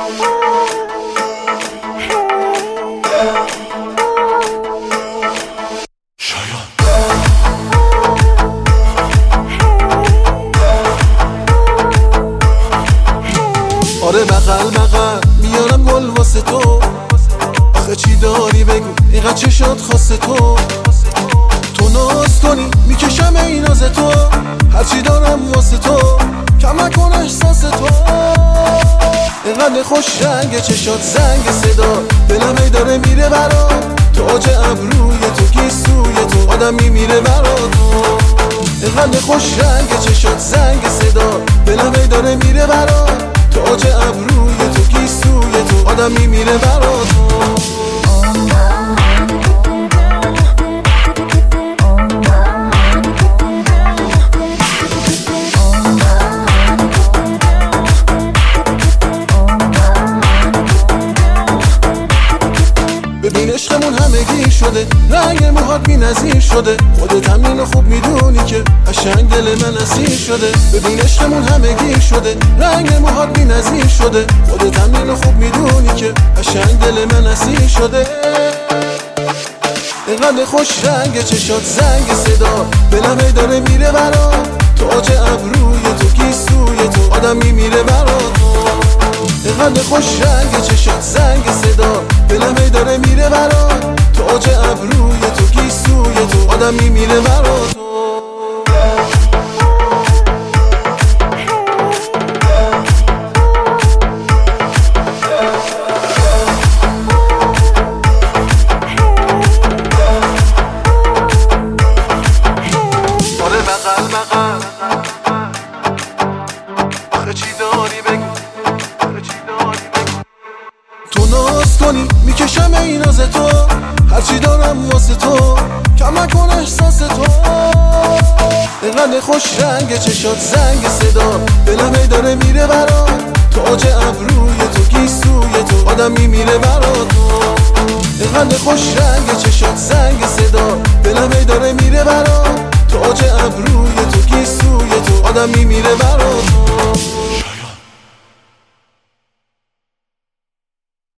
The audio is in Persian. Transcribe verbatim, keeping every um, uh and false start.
آره بغل بغل میارم گل واسه تو، آخه چی داری بگو اینقدر چه شد خاصه تو. تو ناز کنی میکشم این ناز تو، هرچی دارم واسه تو کم نکن احساس تو. اینقدر خوش رنگ چشات زنگ صدا، دلم ای داره میره برات، تو آج ابروی تو گیسوی تو آدم میمیره برات. اینقدر خوش رنگ چشات زنگ صدا، دلم ای داره میره برات، تو آج ابروی تو گیسوی تو آدم میمیره برات. ببین عشقمون همگی شده، رنگ موهات بی نظیر شده، خودت هم اینو خوب میدونی که قشنگ دل من اسیر شده. ببین عشقمون همگی شده، رنگ موهات بی نظیر شده، خودت هم اینو خوب میدونی که قشنگ دل من اسیر شده. اینقدر خوش رنگ چشات زنگ صدا، دلم ای داره میره برات، تو آج ابروی تو گیسوی تو آدم میمیره برات. اینقدر خوش رنگ چشات زنگ صدا، دلم ای داره میره برات، تو آج ابروی تو گیسوی تو آدم میمیره برات. آره بغل بغل آخه چی داری بگو، تو ناز کنی میکشم این ناز تو، هرچی دارم واسه تو کم نکن احساس تو. اینقدر خوش رنگ چشات زنگ صدا، دلم ای داره میره برات، تو آج ابروی تو گیسوی تو آدم میمیره برات. اینقدر خوش رنگ چشات زنگ صدا، دلم ای داره میره برات، تو آج ابروی تو گیسوی تو آدم میمیره برات.